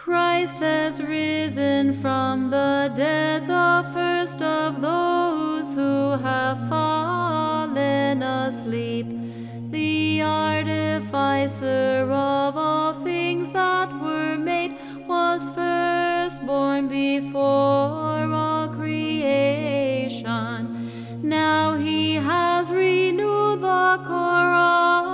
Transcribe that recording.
Christ has risen from the dead, the first of those who have fallen asleep. The artificer of all things that were made was firstborn before all creation. Now he has renewed the chorus